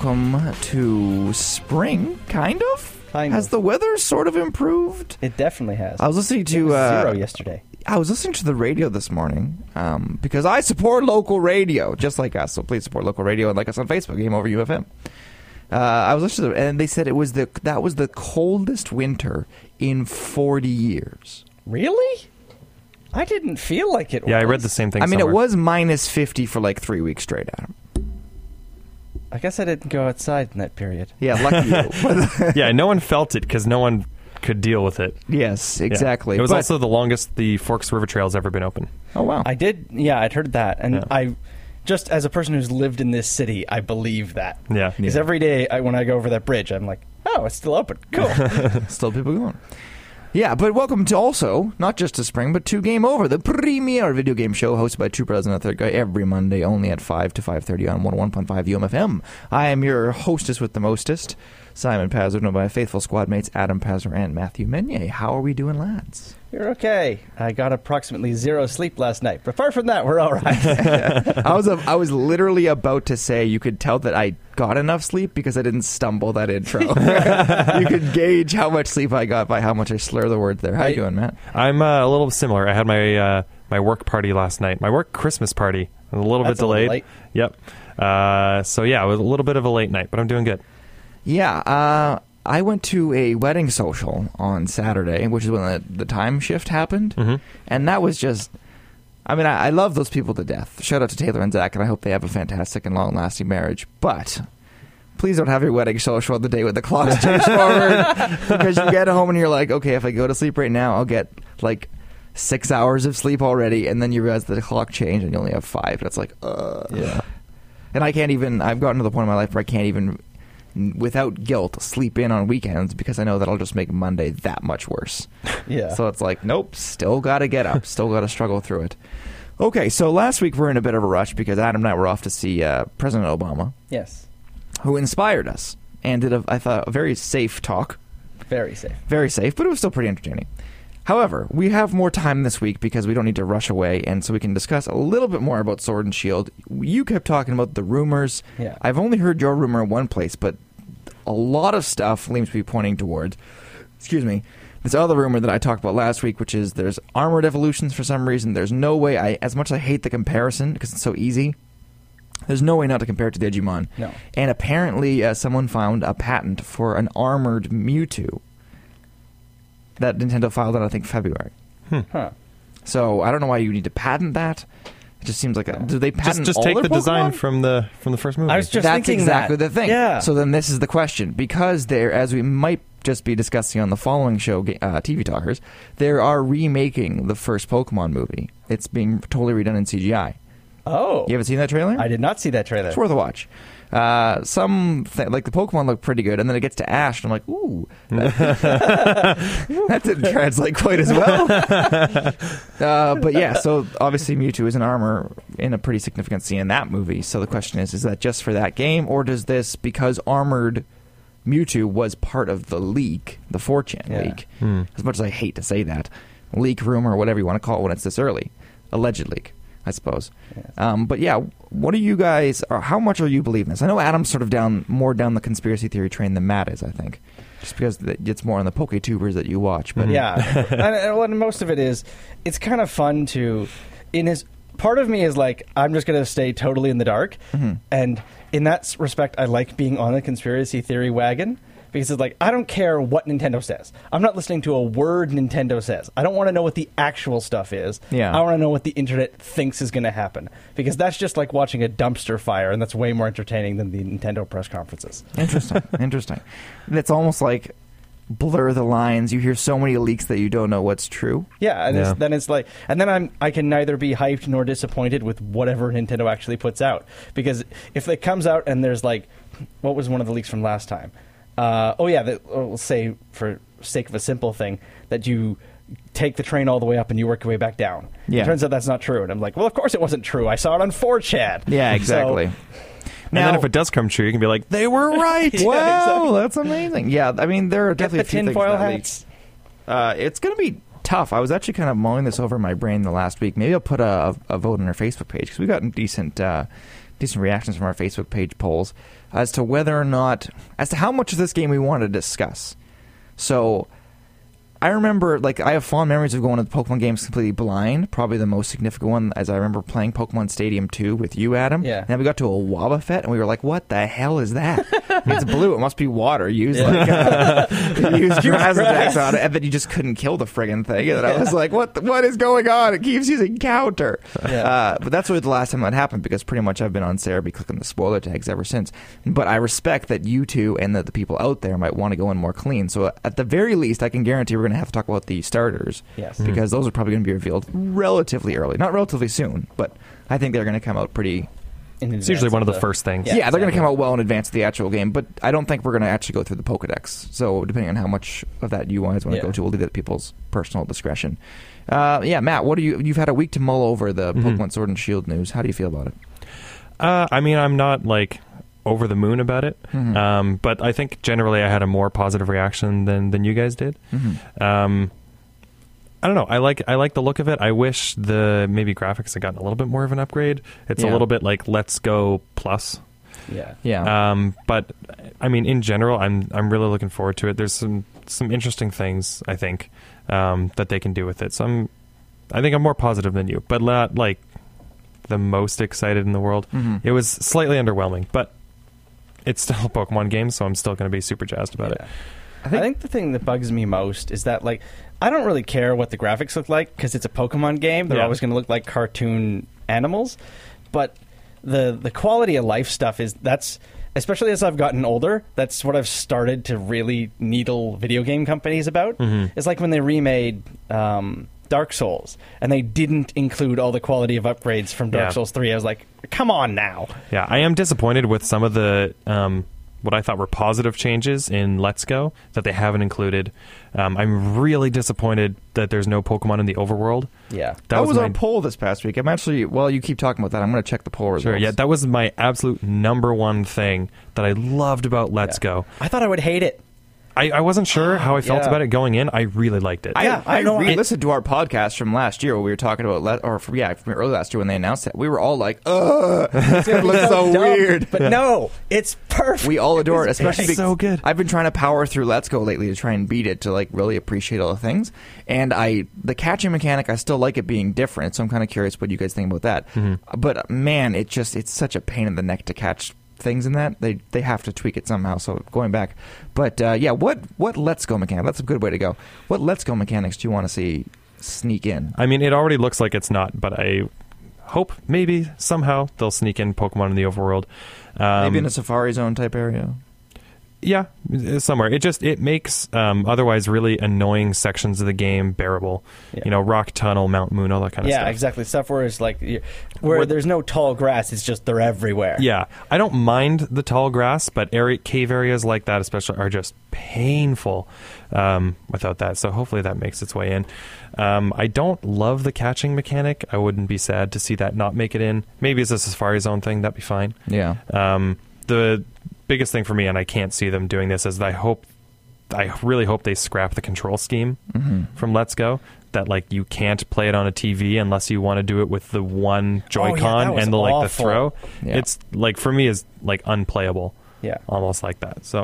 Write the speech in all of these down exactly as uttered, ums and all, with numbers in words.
welcome to spring, kind of? Kind Has of. the weather sort of improved? It definitely has. I was listening It to... was uh, zero yesterday. I was listening to the radio this morning um, because I support local radio, just like us. So please support local radio and like us on Facebook, Game Over U F M. Uh, I was listening to it, and they said it was the that was the coldest winter in forty years. Really? I didn't feel like it Yeah, was. I read the same thing I mean, somewhere. it was minus fifty for like three weeks straight, Adam. I guess I didn't go outside in that period. Yeah, lucky you. Yeah, no one felt it because no one could deal with it. Yes, Yeah. exactly. It was But- also the longest the Forks River Trail has ever been open. Oh, wow. I did, yeah, I'd heard that. And Yeah. I, just as a person who's lived in this city, I believe that. Yeah. Because Yeah. every day I, when I go over that bridge, I'm like, oh, it's still open. Cool. Still people going. Yeah, but welcome to also, not just to spring, but to Game Over, the premier video game show hosted by Two Brothers and a Third Guy every Monday, only at five to five thirty on one oh one point five U M F M. I am your hostess with the mostest, Simon Pazzer, known by my faithful squad mates Adam Pazzer and Matthew Menier. How are we doing, lads? You're okay. I got approximately zero sleep last night. But apart from that, we're all right. I was I was literally about to say you could tell that I got enough sleep because I didn't stumble that intro. You could gauge how much sleep I got by how much I slur the words there. How you I- doing, Matt? I'm uh, a little similar. I had my uh, my work party last night. My work Christmas party. A little That's bit a little delayed. late. Yep. Uh, so yeah, it was a little bit of a late night, but I'm doing good. Yeah, uh, I went to a wedding social on Saturday, which is when the, the time shift happened, hmm and that was just. I mean, I, I love those people to death. Shout out to Taylor and Zach, and I hope they have a fantastic and long-lasting marriage. But please don't have your wedding social on the day when the clocks change forward, because you get home and you're like, okay, if I go to sleep right now, I'll get like six hours of sleep already, and then you realize that the clock changed and you only have five, and it's like, uh. Yeah. And I can't even. I've gotten to the point in my life where I can't even, without guilt, sleep in on weekends because I know that'll just make Monday that much worse. Yeah. So it's like, nope, still got to get up, still got to struggle through it. Okay, so last week we we're in a bit of a rush because Adam and I were off to see uh, President Obama, Yes. who inspired us and did, a, I thought, a very safe talk. Very safe. Very safe, but it was still pretty entertaining. However, we have more time this week because we don't need to rush away, and so we can discuss a little bit more about Sword and Shield. You kept talking about the rumors. Yeah. I've only heard your rumor in one place, but a lot of stuff seems to be pointing towards, excuse me, this other rumor that I talked about last week, which is there's armored evolutions for some reason. There's no way, I as much as I hate the comparison because it's so easy, there's no way not to compare it to Digimon. No. And apparently uh, someone found a patent for an armored Mewtwo that Nintendo filed in, I think, February. Huh. So I don't know why you need to patent that. It just seems like a, do they patent Just just all take their the design Pokemon? from the from the first movie. I was just That's thinking exactly that. the thing. Yeah. So then this is the question. Because there, as we might just be discussing on the following show, uh, T V Talkers, they are remaking the first Pokemon movie. It's being totally redone in C G I. Oh. You haven't seen that trailer? I did not see that trailer. It's worth a watch. Uh, some th- like the Pokemon look pretty good, and then it gets to Ash, and I'm like, ooh, that, that didn't translate quite as well. uh, but yeah, so obviously Mewtwo is in armor in a pretty significant scene in that movie. So the question is, is that just for that game, or does this, because armored Mewtwo was part of the leak, the four chan Yeah. leak, Hmm. as much as I hate to say that, leak, rumor, whatever you want to call it when it's this early, alleged leak, I suppose. Yes. Um, but yeah, what do you guys, or how much are you believing this? I know Adam's sort of down, more down the conspiracy theory train than Matt is, I think. Just because it's more on the PokeTubers that you watch. But Mhm. Yeah. and, and what most of it is, it's kind of fun to, in his, part of me is like, I'm just going to stay totally in the dark. Mhm. And in that s- respect, I like being on the conspiracy theory wagon. Because it's like, I don't care what Nintendo says. I'm not listening to a word Nintendo says. I don't want to know what the actual stuff is. Yeah. I want to know what the internet thinks is going to happen. Because that's just like watching a dumpster fire, and that's way more entertaining than the Nintendo press conferences. Interesting, interesting. It's almost like blur the lines. You hear so many leaks that you don't know what's true. Yeah, and Yeah. It's, then it's like, and then I'm I can neither be hyped nor disappointed with whatever Nintendo actually puts out, because if it comes out and there's like, what was one of the leaks from last time? Uh, oh yeah, that, we'll say for sake of a simple thing that you take the train all the way up and you work your way back down. Yeah. It turns out that's not true, and I'm like, well, of course it wasn't true. I saw it on four chan. Yeah, exactly. So, And then if it does come true, you can be like, they were right. Yeah, wow, exactly. that's amazing. Yeah, I mean, there are get definitely the a few things tinfoil that leak. hats. Uh, it's going to be tough. I was actually kind of mulling this over in my brain the last week. Maybe I'll put a, a vote on our Facebook page because we got decent, uh, decent reactions from our Facebook page polls as to whether or not, as to how much of this game we wanted to discuss. So I remember, like, I have fond memories of going to the Pokemon games completely blind. Probably the most significant one, as I remember playing Pokemon Stadium two with you, Adam. Yeah. And then we got to a Wobbuffet, and we were like, what the hell is that? It's blue. It must be water. Use, yeah. like, uh, use Grazadex on it, and then you just couldn't kill the friggin' thing. And I was like, what the, what is going on? It keeps using counter. Yeah. Uh, but that's really the last time that happened, because pretty much I've been on Cerebi clicking the spoiler tags ever since. But I respect that you two and the, the people out there might want to go in more clean. So at the very least, I can guarantee we're going to have to talk about the starters, yes, because those are probably going to be revealed relatively early, not relatively soon, but I think they're going to come out pretty. It's usually one of the, the first things. Yeah, yeah exactly. They're going to come out well in advance of the actual game, but I don't think we're going to actually go through the Pokedex. So depending on how much of that you guys want to yeah. go to, we'll leave it at people's personal discretion. Uh, yeah, Matt, what do you? You've had a week to mull over the mm-hmm. Pokemon Sword and Shield news. How do you feel about it? Uh, I mean, I'm not like over the moon about it, mm-hmm. um, but I think generally I had a more positive reaction than than you guys did. Mm-hmm. Um, I don't know. I like I like the look of it. I wish the maybe graphics had gotten a little bit more of an upgrade. It's yeah. a little bit like Let's Go Plus. Yeah. Yeah. Um, but I mean, in general, I'm I'm really looking forward to it. There's some some interesting things I think um, that they can do with it. So I'm I think I'm more positive than you, but not like the most excited in the world. Mm-hmm. It was slightly underwhelming, but it's still a Pokemon game, so I'm still going to be super jazzed about yeah. it. I think, I think the thing that bugs me most is that, like, I don't really care what the graphics look like because it's a Pokemon game. They're yeah. always going to look like cartoon animals. But the the quality of life stuff is, that's, especially as I've gotten older, that's what I've started to really needle video game companies about. Mm-hmm. It's like when they remade um, Dark Souls and they didn't include all the quality of upgrades from Dark yeah. Souls three. I was like, come on now. Yeah, I am disappointed with some of the... Um, what I thought were positive changes in Let's Go that they haven't included. Um, I'm really disappointed that there's no Pokemon in the overworld. Yeah. That, that was, was my... our poll this past week. I'm actually, while you keep talking about that, I'm going to check the poll results. Sure, yeah, that was my absolute number one thing that I loved about Let's yeah. Go. I thought I would hate it. I, I wasn't sure how I felt yeah. about it going in. I really liked it. I, yeah, I, I know. I listened to our podcast from last year where we were talking about, le- or from, yeah, from early last year when they announced it. We were all like, ugh, it's going to look so dumb. weird. But yeah. no, it's perfect. We all adore it, especially it's so good. I've been trying to power through Let's Go lately to try and beat it, to like really appreciate all the things. And I, the catching mechanic, I still like it being different, so I'm kind of curious what you guys think about that. Mm-hmm. But man, it just, it's such a pain in the neck to catch things in that. They they have to tweak it somehow, so going back. But uh, yeah, what what Let's Go mechanic? That's a good way to go. What Let's Go mechanics do you want to see sneak in? I mean, it already looks like it's not, but I hope maybe somehow they'll sneak in Pokemon in the overworld. Um, maybe in a Safari Zone type area. Yeah, somewhere. It just it makes um, otherwise really annoying sections of the game bearable. Yeah. You know, Rock Tunnel, Mount Moon, all that kind of yeah, stuff. Yeah, exactly. Stuff where it's like where, where there's no tall grass, it's just they're everywhere. Yeah, I don't mind the tall grass, but area, cave areas like that, especially, are just painful um, without that. So hopefully that makes its way in. Um, I don't love the catching mechanic. I wouldn't be sad to see that not make it in. Maybe it's a Safari Zone thing. That'd be fine. Yeah. Um, the biggest thing for me, and I can't see them doing this, is that I hope, I really hope they scrap the control scheme mm-hmm. from Let's Go. That like you can't play it on a T V unless you want to do it with the one Joy-Con oh, yeah, and the like awful. the throw. Yeah. It's like for me is like unplayable. Yeah, almost like that. So,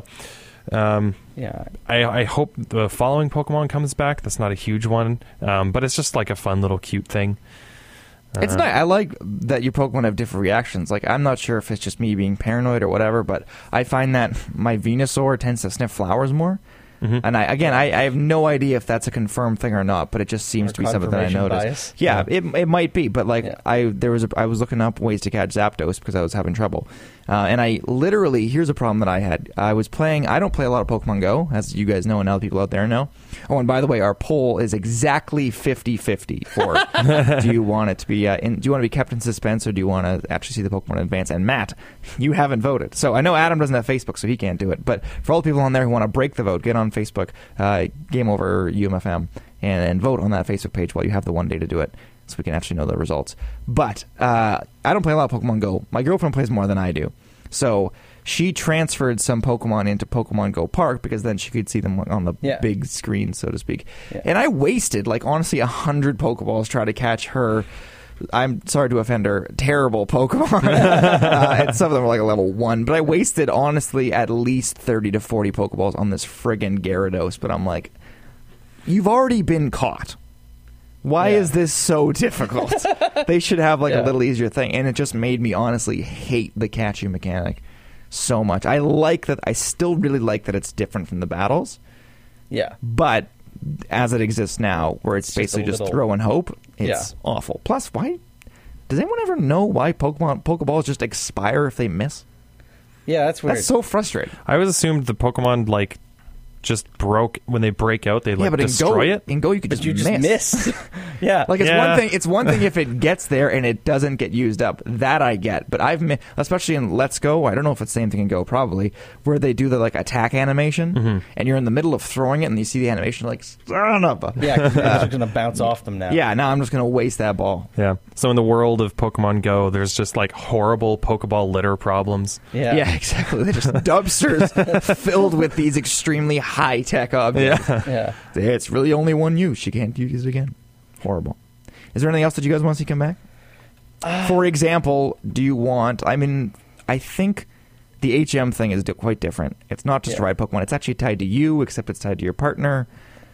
um, yeah, I, I hope the following Pokemon comes back. That's not a huge one, um, but it's just like a fun little cute thing. It's uh, nice. I like that your Pokemon have different reactions. Like, I'm not sure if it's just me being paranoid or whatever, but I find that my Venusaur tends to sniff flowers more. Mm-hmm. And I again, I, I have no idea if that's a confirmed thing or not, but it just seems or to be something that I noticed. Bias. Yeah, yeah, it it might be, but like yeah. I there was a, I was looking up ways to catch Zapdos because I was having trouble, uh, and I literally here's a problem that I had. I was playing. I don't play a lot of Pokemon Go, as you guys know, and other people out there know. Oh, and by the way, our poll is exactly fifty-fifty for do you want it to be uh, in, do you want to be kept in suspense or do you want to actually see the Pokemon in advance? And Matt, you haven't voted, so I know Adam doesn't have Facebook, so he can't do it. But for all the people on there who want to break the vote, get on Facebook. Uh, Game Over U M F M and, and vote on that Facebook page while you have the one day to do it so we can actually know the results. But uh, I don't play a lot of Pokemon Go. My girlfriend plays more than I do. So she transferred some Pokemon into Pokemon Go Park because then she could see them on the yeah. big screen, so to speak. Yeah. And I wasted, like, honestly, a hundred Pokeballs trying to catch her I'm sorry to offend her, terrible Pokemon. uh, and some of them were like a level one. But I wasted, honestly, at least thirty to forty Pokeballs on this friggin' Gyarados. But I'm like, you've already been caught. Why Yeah. is this so difficult? They should have like Yeah. a little easier thing. And it just made me honestly hate the catchy mechanic so much. I like that. I still really like that it's different from the battles. Yeah. But as it exists now, where it's, It's just a basically just, little- throw and hope, it's Yeah. awful. Plus, why does anyone ever know why Pokemon Pokeballs just expire if they miss? Yeah, that's weird. That's so frustrating. I always assumed the Pokemon like just broke when they break out. They like yeah, but in destroy Go, it. in Go, you could but just you just miss. miss. Yeah. Like it's Yeah. one thing. It's one thing if it gets there and it doesn't get used up. That I get. But I've, mi- especially in Let's Go. I don't know if it's the same thing in Go. Probably where they do the like attack animation, Mm-hmm. and you're in the middle of throwing it, and you see the animation like son of a. yeah, because they're just going to bounce off them now. Yeah. Now I'm just gonna waste that ball. Yeah. So in the world of Pokemon Go, there's just like horrible Pokeball litter problems. Yeah. Yeah, exactly. They're just dumpsters filled with these extremely high tech objects. Yeah. Yeah. It's really only one use. You can't use it again. Horrible. Is there anything else that you guys want to see come back? Uh, For example, do you want... I mean, I think the H M thing is di- quite different. It's not just Yeah. to ride Pokemon. It's actually tied to you, except it's tied to your partner.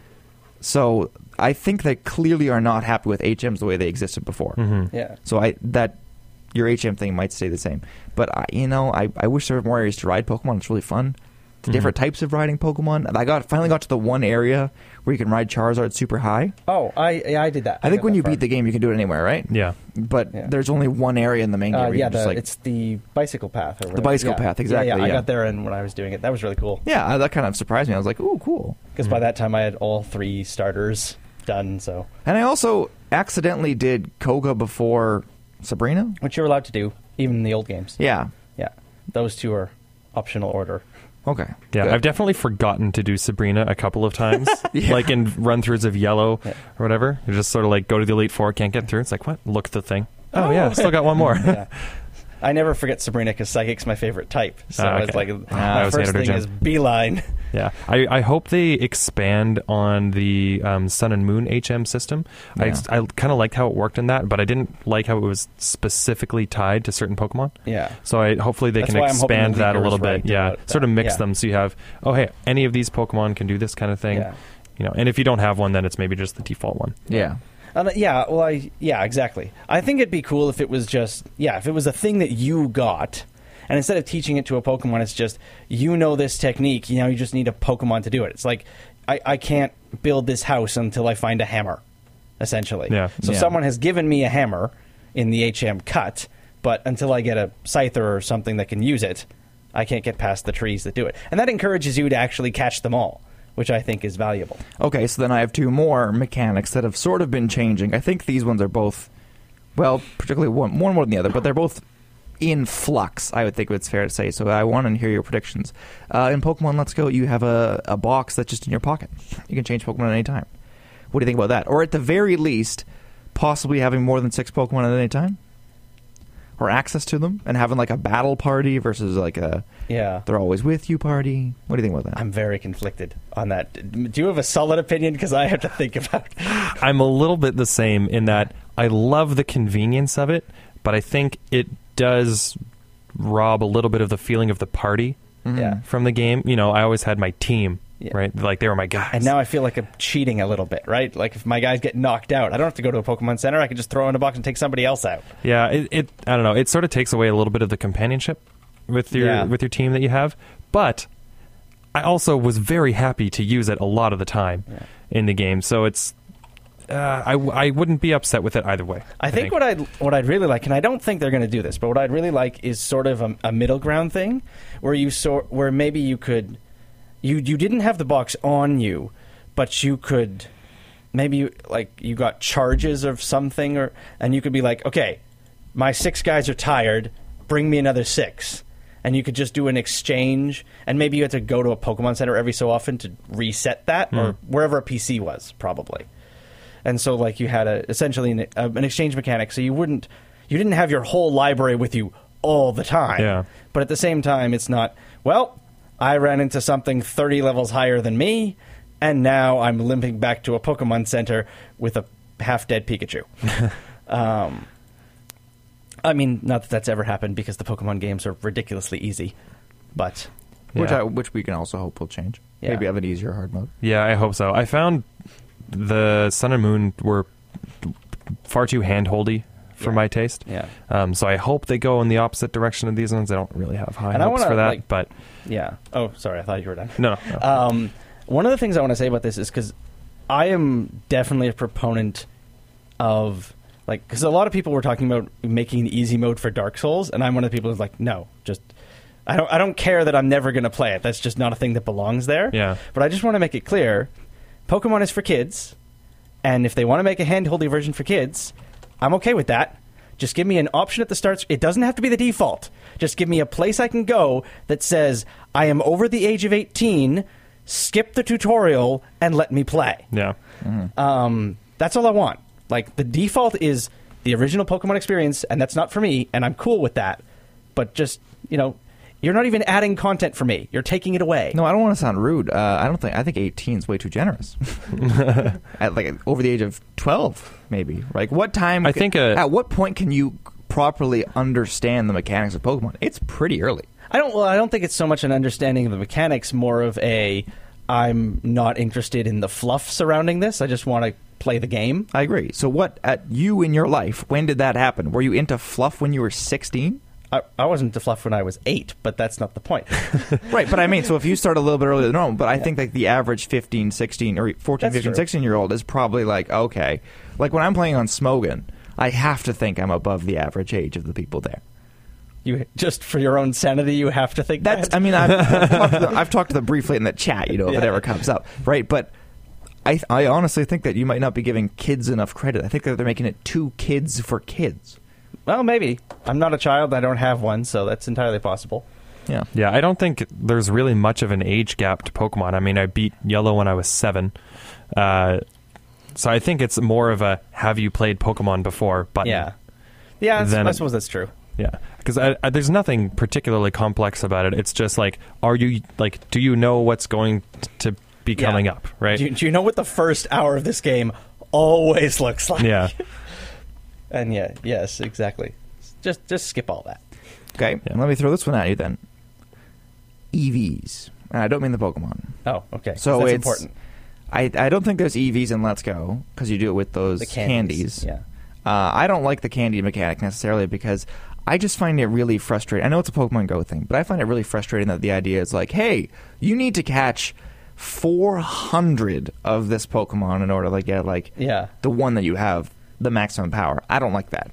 So I think they clearly are not happy with H Ms the way they existed before. Mm-hmm. Yeah. So I that your H M thing might stay the same. But, I, you know, I, I wish there were more areas to ride Pokemon. It's really fun. The Mhm. different types of riding Pokemon. I got finally got to the one area where you can ride Charizard super high. Oh, I yeah, I did that. I think got when that you far. beat the game, you can do it anywhere, right? Yeah. But Yeah. there's only one area in the main game Uh, where you yeah, can just the, like... it's the bicycle path. Or whatever. bicycle Yeah. path, exactly, Yeah, yeah, I yeah. got there and when I was doing it. That was really cool. Yeah, that kind of surprised me. I was like, ooh, cool. Because by that time I had all three starters done, so And I also accidentally did Koga before Sabrina. which you're allowed to do even in the old games. Yeah. Yeah, those two are optional order. Okay. Yeah, Good. I've definitely forgotten to do Sabrina a couple of times, Yeah. like in run-throughs of Yellow Yeah. or whatever. You just sort of like go to the Elite Four, can't get through. It's like, what? Look at the thing. Oh, yeah, still got one more. Yeah. I never forget Sabrina because Psychic's my favorite type. So Ah, it's okay. like Ah, my I was first Editor thing Jim. is Beeline. Yeah, I, I hope they expand on the um, Sun and Moon H M system. Yeah. I, I kind of liked how it worked in that, but I didn't like how it was specifically tied to certain Pokemon. Yeah. So I hopefully they That's can why I'm hoping expand the that a leaker little is right bit. Yeah, about sort of that. mix Yeah. them so you have, oh hey, any of these Pokemon can do this kind of thing. Yeah. You know, and if you don't have one, then it's maybe just the default one. Yeah. Uh, yeah, well, I yeah, exactly. I think it'd be cool if it was just yeah, if it was a thing that you got, and instead of teaching it to a Pokemon, it's just you know this technique. You know, you just need a Pokemon to do it. It's like I, I can't build this house until I find a hammer, essentially. Yeah. So Yeah. someone has given me a hammer in the H M cut, but until I get a Scyther or something that can use it, I can't get past the trees that do it. And that encourages you to actually catch them all, which I think is valuable. Okay, so then I have two more mechanics that have sort of been changing. I think these ones are both, well, particularly one, one more than the other, but they're both in flux, I would think it's fair to say. So I want to hear your predictions. Uh, in Pokemon Let's Go, you have a, a box that's just in your pocket. You can change Pokemon at any time. What do you think about that? Or at the very least, possibly having more than six Pokemon at any time? Or access to them? And having like a battle party versus like a Yeah. they're always with you party? What do you think about that? I'm very conflicted on that. Do you have a solid opinion? Because I have to think about. I'm a little bit the same in that I love the convenience of it, but I think it does rob a little bit of the feeling of the party Mhm. Yeah. from the game. You know, I always had my team, Yeah. right? Like they were my guys. And now I feel like I'm cheating a little bit, right? Like if my guys get knocked out, I don't have to go to a Pokemon Center. I can just throw in a box and take somebody else out. Yeah, it, it I don't know. It sort of takes away a little bit of the companionship with your Yeah. with your team that you have. But I also was very happy to use it a lot of the time Yeah. in the game. So it's uh, I I wouldn't be upset with it either way. I think what I'd what I'd really like, and I don't think they're going to do this, but what I'd really like is sort of a, a middle ground thing, where you sort where maybe you could you you didn't have the box on you, but you could maybe you, like you got charges of something, or and you could be like, okay, my six guys are tired, bring me another six. And you could just do an exchange, and maybe you had to go to a Pokemon Center every so often to reset that, or wherever a P C was, probably. And so, like, you had a essentially an, a, an exchange mechanic, so you wouldn't, you didn't have your whole library with you all the time. Yeah. But at the same time, it's not. Well, I ran into something thirty levels higher than me, and now I'm limping back to a Pokemon Center with a half-dead Pikachu. um, I mean, not that that's ever happened because the Pokemon games are ridiculously easy, but Which Yeah. I, which we can also hope will change. Yeah. Maybe have an easier hard mode. Yeah, I hope so. I found the Sun and Moon were far too hand-holdy for Yeah. my taste. yeah, Um, so I hope they go in the opposite direction of these ones. I don't really have high And I hopes wanna, for that, like- but yeah. Oh, sorry, I thought you were done. no, no. Um, one of the things I want to say about this is because I am definitely a proponent of like because a lot of people were talking about making an easy mode for Dark Souls, and I'm one of the people who's like, no, just I don't I don't care that I'm never going to play it. That's just not a thing that belongs there. Yeah. But I just want to make it clear, Pokemon is for kids, and if they want to make a hand-holdy version for kids, I'm okay with that. Just give me an option at the start. It doesn't have to be the default. Just give me a place I can go that says I am over the age of eighteen. Skip the tutorial and let me play. Yeah. Um, that's all I want. Like the default is the original Pokemon experience, and that's not for me, and I'm cool with that. But just you know, you're not even adding content for me. You're taking it away. No, I don't want to sound rude. Uh, I don't think. I think eighteen is way too generous. At like over the age of twelve, maybe. Like what time? I think, uh, at what point can you properly understand the mechanics of Pokemon? It's pretty early. I don't. Well, I don't think it's so much an understanding of the mechanics, more of a I'm not interested in the fluff surrounding this. I just want to play the game. I agree. So what at you in your life? When did that happen? Were you into fluff when you were sixteen? I, I wasn't into fluff when I was eight, but that's not the point. Right, but I mean, so if you start a little bit earlier than normal, but I think like the average fifteen, sixteen, or fourteen, That's fifteen, true. sixteen year old is probably like, okay. Like when I'm playing on Smogon, I have to think I'm above the average age of the people there. You just for your own sanity, you have to think That's, that. I mean, I've, I've, talked to them, I've talked to them briefly in the chat, you know, if it Yeah. ever comes up, right? But I, I honestly think that you might not be giving kids enough credit. I think that they're making it too kids for kids. Well, maybe. I'm not a child. I don't have one, so that's entirely possible. Yeah. Yeah, I don't think there's really much of an age gap to Pokemon. I mean, I beat Yellow when I was seven. Uh, so I think it's more of a have you played Pokemon before button. Yeah. Yeah, that's- Then- I suppose that's true. Yeah, because I, I, there's nothing particularly complex about it. It's just like, are you like, do you know what's going t- to be Yeah. coming up, right? Do you, do you know what the first hour of this game always looks like? Yeah, And yeah, yes, exactly. Just just skip all that. Okay, Yeah. let me throw this one at you then. E Vs. And I don't mean the Pokemon. Oh, okay. So that's it's important. I, I don't think there's E Vs in Let's Go because you do it with those The candies. candies. Yeah. Uh, I don't like the candy mechanic necessarily because I just find it really frustrating. I know it's a Pokemon Go thing, but I find it really frustrating that the idea is like, hey, you need to catch four hundred of this Pokemon in order to like, get like Yeah. the one that you have the maximum power. I don't like that.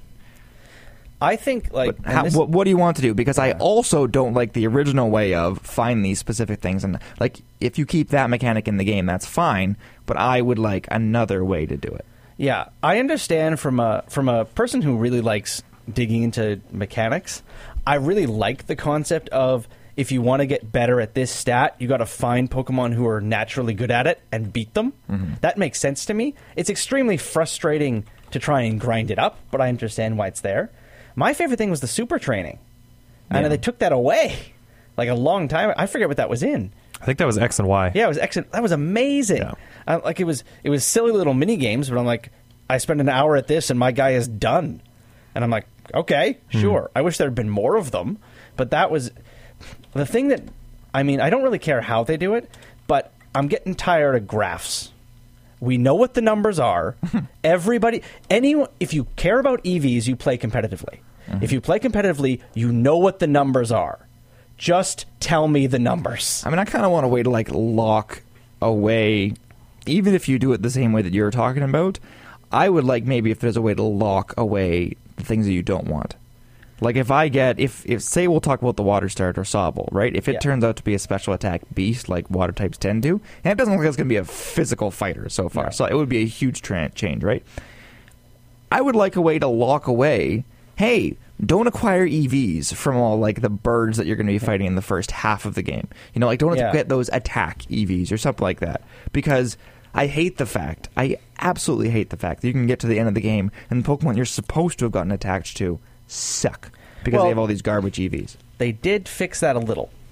I think like But and how, this- what, what do you want to do? Because I Yeah. also don't like the original way of find these specific things. And like, if you keep that mechanic in the game, that's fine. But I would like another way to do it. Yeah, I understand from a from a person who really likes digging into mechanics. I really like the concept of if you want to get better at this stat, you got to find Pokemon who are naturally good at it and beat them. That makes sense to me. It's extremely frustrating to try and grind it up, but I understand why it's there. My favorite thing was the super training, and Yeah. they took that away like a long time. I forget what that was in. I think that was X and Y. Yeah, it was excellent. That was amazing. Yeah. Uh, like it was, it was silly little mini games, but I'm like, I spend an hour at this, and my guy is done, and I'm like, okay, sure. I wish there had been more of them, but that was the thing that, I mean, I don't really care how they do it, but I'm getting tired of graphs. We know what the numbers are. Everybody, anyone, if you care about E Vs, you play competitively. If you play competitively, you know what the numbers are. Just tell me the numbers. I mean, I kind of want a way to like lock away, even if you do it the same way that you're talking about. I would like maybe if there's a way to lock away the things that you don't want. Like if I get if if say we'll talk about the water start or Sobble, right? If it Yeah. turns out to be a special attack beast like water types tend to, and it doesn't look like it's going to be a physical fighter so far, No. so it would be a huge tra- change, right? I would like a way to lock away. Hey, don't acquire E Vs from all like the birds that you're going to be fighting in the first half of the game. You know, like don't Yeah. get those attack E Vs or something like that. Because I hate the fact, I absolutely hate the fact that you can get to the end of the game and the Pokemon you're supposed to have gotten attached to suck because Well- they have all these garbage E Vs. They did fix that a little.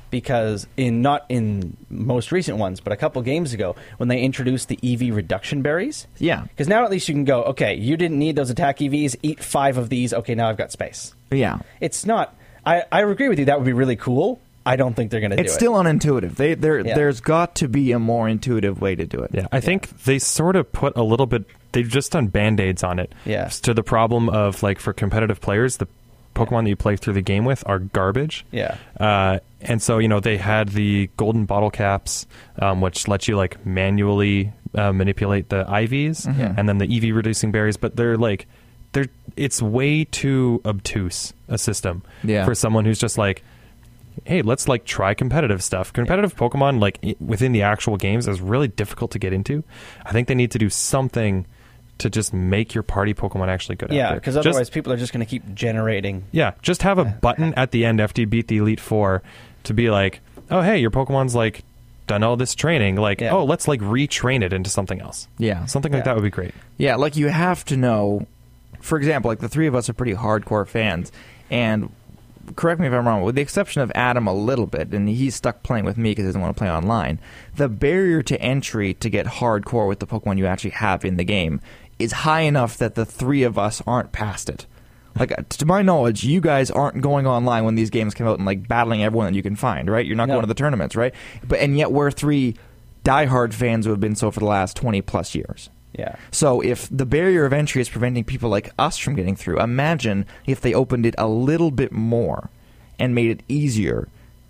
because in not in most recent ones, but a couple games ago, when they introduced the E V reduction berries. Yeah. Because now at least you can go, okay, you didn't need those attack E Vs, eat five of these, okay, now I've got space. Yeah. It's not... I, I agree with you, that would be really cool. I don't think they're going to do it. It's still unintuitive. They, there, Yeah. There's got to be a more intuitive way to do it. Yeah, I think they sort of put a little bit. They've just done band-aids on it. Yeah. To the problem of, like, for competitive players, the Pokemon that you play through the game with are garbage. Yeah. Uh, and so, you know, they had the golden bottle caps, um, which let you, like, manually uh, manipulate the I Vs, Mhm. and then the E V reducing berries. But they're like, they're it's way too obtuse a system Yeah. for someone who's just like, hey, let's like try competitive stuff. Competitive Pokemon, like i- within the actual games, is really difficult to get into. I think they need to do something to just make your party Pokemon actually good. Yeah, out there. because Just- otherwise people are just going to keep generating. yeah, just have a button at the end after you beat the Elite Four to be like, oh, hey, your Pokemon's like done all this training. Like, Yeah. oh, let's like retrain it into something else. Yeah. Something like Yeah. that would be great. Yeah, like you have to know, for example, like the three of us are pretty hardcore fans, and correct me if I'm wrong, with the exception of Adam a little bit, and he's stuck playing with me because he doesn't want to play online, the barrier to entry to get hardcore with the Pokemon you actually have in the game is high enough that the three of us aren't past it. Like, to my knowledge, you guys aren't going online when these games come out and like battling everyone that you can find, right? You're not No. going to the tournaments, right? But and yet we're three diehard fans who have been so for the last twenty plus years. Yeah. So if the barrier of entry is preventing people like us from getting through, imagine if they opened it a little bit more and made it easier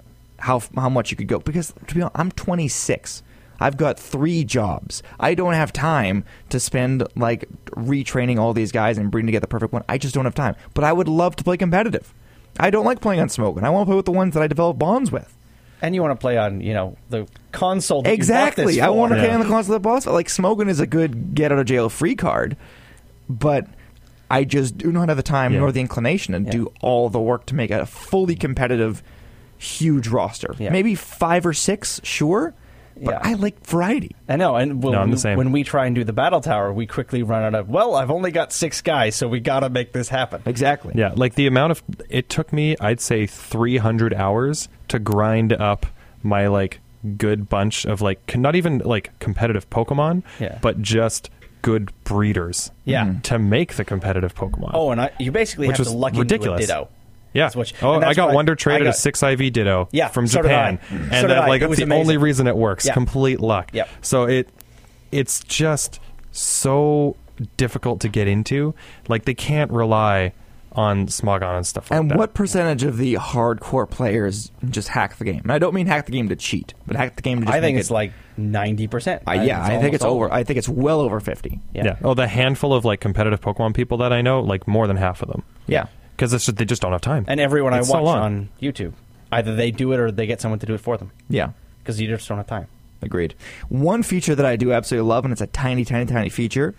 how how much you could go. Because, to be honest, I'm twenty-six. I've got three jobs. I don't have time to spend, like, retraining all these guys and bringing together the perfect one. I just don't have time. But I would love to play competitive. I don't like playing on Smoke, and I want to play with the ones that I develop bonds with. And you want to play on, you know, the console that you bought Exactly. this I for. want to play Yeah. on the console that boss. Like, Smoking is a good get out of jail free card, but I just do not have the time Yeah. nor the inclination to Yeah. do all the work to make a fully competitive, huge roster. Yeah. Maybe five or six, sure, but Yeah. I like variety. I know, and when, No, I'm the we- same. when we try and do the battle tower, we quickly run out of, well, I've only got six guys, so we got to make this happen. Exactly. Yeah, like the amount of it took me, I'd say three hundred hours to grind up my like good bunch of like con- not even like competitive Pokemon, Yeah. but just good breeders. Yeah. to make the competitive Pokemon. Oh, and I, you basically Which have was to luck ridiculous. into a Ditto. yeah. That's what- oh, and I that's got what I- Wonder traded I got- a six I V Ditto Yeah, from so did Japan, I. and So did that, I. like It that's was the amazing. only reason it works. Yeah. Complete luck. Yep. So it it's just so difficult to get into. Like they can't rely on Smogon and stuff like And that. what percentage of the hardcore players just hack the game? And I don't mean hack the game to cheat, but hack the game to just I think make it's it, like ninety percent. Uh, yeah, I think it's almost all over. of it. I think it's well over fifty. Yeah. Yeah. Oh, the handful of like competitive Pokemon people that I know, like more than half of them. Yeah. Because it's just, they just don't have time. And everyone It's I so watch long. on YouTube, either they do it or they get someone to do it for them Yeah. because you just don't have time. Agreed. One feature that I do absolutely love, and it's a tiny, tiny, tiny feature,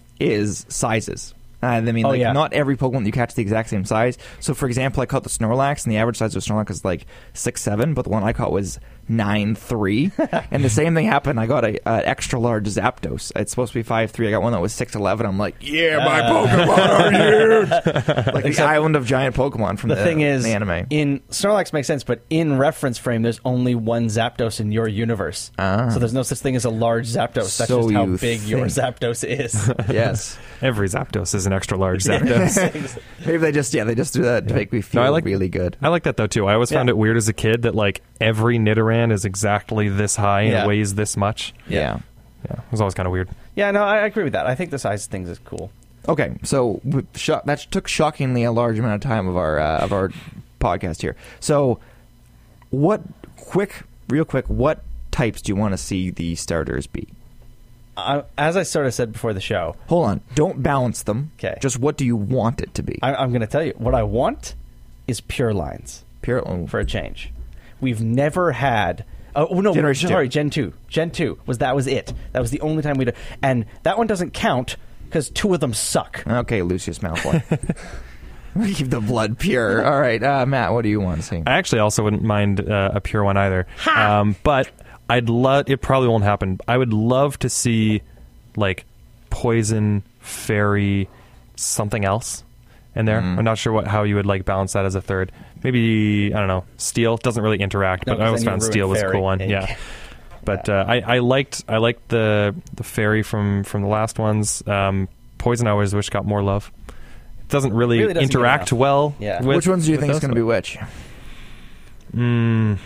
is sizes. Uh, I mean, Oh, like, yeah. not every Pokemon that you catch is the exact same size. So, for example, I caught the Snorlax, and the average size of Snorlax is like six seven, but the one I caught was nine three. And the same thing happened. I got a, a extra large Zapdos. It's supposed to be five three. I got one that was six eleven. I'm like, yeah, my Pokemon are huge. Like the Except- island of giant Pokemon from The, the, thing is, the anime. in Snorlax makes sense, but in reference frame, there's only one Zapdos in your universe. Ah. So there's no such thing as a large Zapdos. That's So just how you big your think. Zapdos is. Yes. Every Zapdos is an extra large Zapdos. Maybe they just, yeah, they just do that to make me feel No, I like- really good. I like that though too. I always found Yeah. it weird as a kid that like every Nidoran is exactly this high and Yeah. weighs this much. Yeah. Yeah, it was always kind of weird. Yeah, no, I agree with that. I think the size of things is cool. Okay, so we- sho- that took shockingly a large amount of time of our uh, of our podcast here. So, what quick, real quick, what types do you want to see the starters be? I, as I sort of said before the show, Hold on, don't balance them. 'Kay. Just what do you want it to be? I, I'm going to tell you what I want is pure lines Pure, oh, for a change. We've never had. Oh no! Generation sorry, two. Gen two. Gen two was that was it. That was the only time we did, and that one doesn't count because two of them suck. Okay, Lucius Malfoy. Keep the blood pure. All right, uh, Matt, what do you want to see? I actually also wouldn't mind uh, a pure one either. Um, but I'd love. It probably won't happen. I would love to see like poison, fairy, something else. in there. Mm. I'm not sure what how you would like balance that as a third. Maybe I don't know. Steel doesn't really interact, No, but I 'cause always then you found ruin steel was a fairy, cool one. and you Yeah. can't- But uh, I, I liked I liked the the fairy from, from the last ones. Um, Poison I always wish got more love. It doesn't really, Really doesn't get interact enough. well. Yeah. with- Which ones do you with think is those, going to be which? Mm,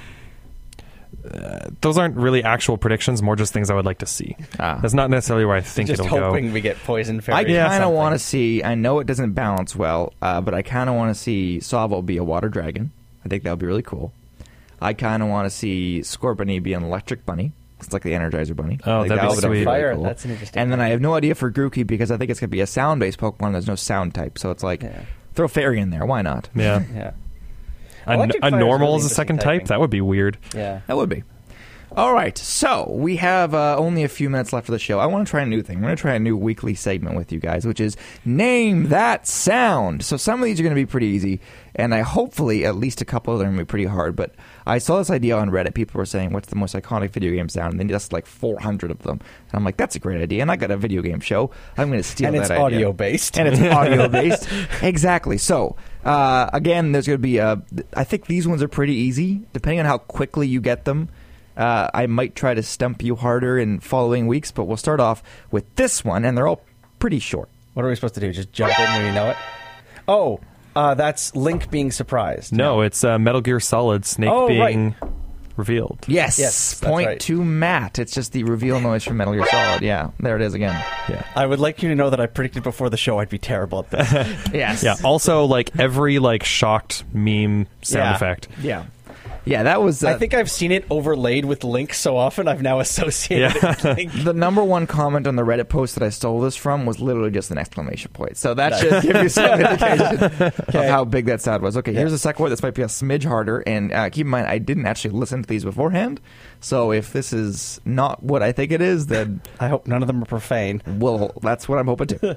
uh, those aren't really actual predictions, more just things I would like to see. Ah. That's not necessarily where I think Just it'll go. hoping we get poison fairy. I or kind of something. want to see. I know it doesn't balance well, uh, but I kind of want to see Savo be a water dragon. I think that would be really cool. I kind of want to see Scorpiony be an electric bunny. It's like the Energizer Bunny. Oh, I think that'd be would sweet. really Fire, cool. that's an interesting And then one. I have no idea for Grookey because I think it's going to be a sound-based Pokemon. There's no sound type, so it's like Yeah. throw fairy in there. Why not? Yeah. Yeah. A, Electric a Fire is normal really as a interesting second typing. type? That would be weird. Yeah. That would be. All right, so we have uh, only a few minutes left for the show. I want to try a new thing. We're going to try a new weekly segment with you guys, which is Name That Sound. So some of these are going to be pretty easy, and I hopefully at least a couple of them are going to be pretty hard. But I saw this idea on Reddit. People were saying, what's the most iconic video game sound? And they just like four hundred of them. And I'm like, that's a great idea. And I got a video game show. I'm going to steal And that it's idea. audio based. And it's audio based. Exactly. So, uh, again, there's going to be a. I think these ones are pretty easy, depending on how quickly you get them. Uh, I might try to stump you harder in following weeks, but we'll start off with this one, and they're all pretty short. What are we supposed to do? Just jump in when we know it? Oh, uh, that's Link being surprised. No, it's uh, Metal Gear Solid Snake Oh, being revealed. Yes, Yes, that's point right. to Matt. It's just the reveal noise from Metal Gear Solid. Yeah, there it is again. Yeah. I would like you to know that I predicted before the show I'd be terrible at this. Yes. Yeah. Also, like every like shocked meme sound Yeah. effect. Yeah. Yeah, that was. Uh, I think I've seen it overlaid with Link so often I've now associated Yeah. it with Link. the number one comment on the Reddit post that I stole this from was literally just an exclamation point. So that should give you some indication of how big that sound was. Okay, here's a second one. This might be a smidge harder. And uh, keep in mind, I didn't actually listen to these beforehand. So if this is not what I think it is, then, I hope none of them are profane. well, that's what I'm hoping to.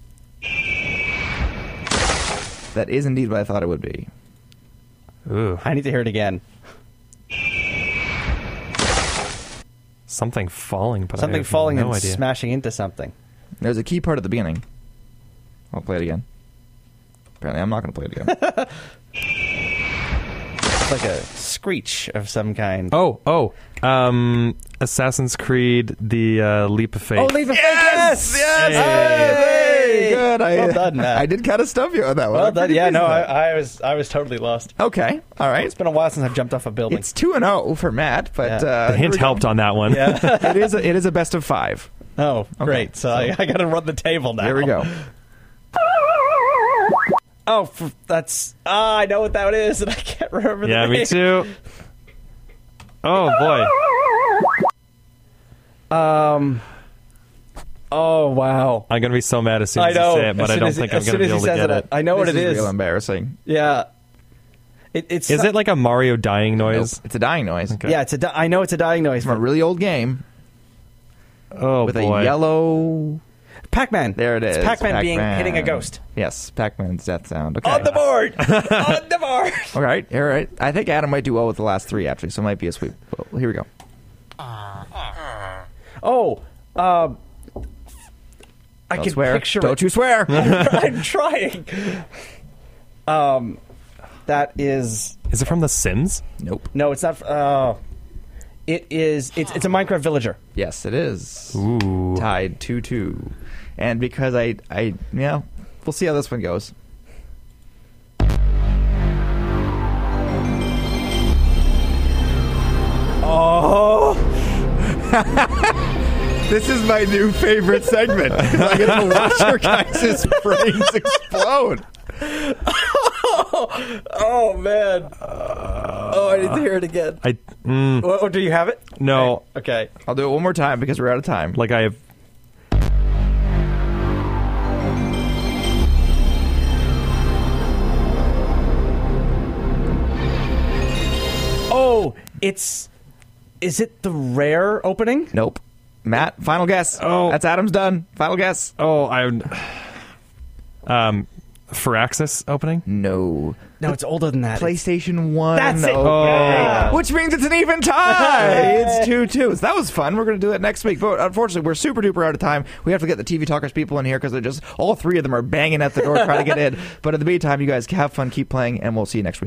That is indeed what I thought it would be. Ooh. I need to hear it again. Something falling, but I Something have falling no and idea. smashing into something. There's a key part at the beginning. I'll play it again. Apparently, I'm not going to play it again. It's like a screech of some kind. Oh, oh. Um, Assassin's Creed, the uh, Leap of Faith. Oh, Leap of Faith! Yes! Yes! Hey! Hey! Good. I, Well done, Matt. I did kind of stump you on that one. Well I'm done. pretty Yeah, pleased no, with I, that. I was I was totally lost. Okay. All right. It's been a while since I've jumped off a building. It's two and zero for Matt, but Yeah. uh, the hint helped on that one. yeah. it is a, it is a best of five. Oh, great. So, I, I got to run the table now. Here we go. Oh, f- that's. Ah, I know what that is, and I can't remember the Yeah, name. me too. Oh boy, Um. Oh wow. I'm gonna be so mad as soon I as know. you say it, but As I soon don't as he- think I'm as gonna soon be as he able to says get it, it. I know what This it is is. real embarrassing. Yeah. It, it's Is it like a Mario dying noise? Nope. It's a dying noise Okay. Yeah, it's a. Di- I know it's a dying noise. from a really old game Oh with boy. a yellow. Pac-Man. There it is. It's Pac-Man, being Pac-Man. hitting a ghost. Yes, Pac-Man's death sound. Okay. On the board. On the board. All right. All right. I think Adam might do well with the last three actually, so it might be a sweep. Well, here we go. Oh. Um. I Don't can swear. picture Don't it. you swear? I'm trying. Um. That is. Is it from The Sims? Nope. No, it's not. Uh, it is. It's. It's a Minecraft villager. Yes, it is. Ooh. Tied two two, and because I I yeah, we'll see how this one goes. Oh. This is my new favorite segment because I get to watch your guys' brains explode. Oh man. Oh, I need to hear it again. I mm, Oh, oh, do you have it? no. Okay. I'll do it one more time because we're out of time. Like I have. Oh, it's. Is it the rare opening? Nope. Matt, final guess. Oh. That's Adam's done. Final guess. Oh, I. Um, Firaxis opening? No. No, it's older than that. PlayStation one. That's it. opening. Oh. Which means it's an even tie. It's two two. So that was fun. We're going to do it next week. But unfortunately, we're super duper out of time. We have to get the T V Talkers people in here because they're just all three of them are banging at the door trying to get in. But in the meantime, you guys have fun, keep playing, and we'll see you next week.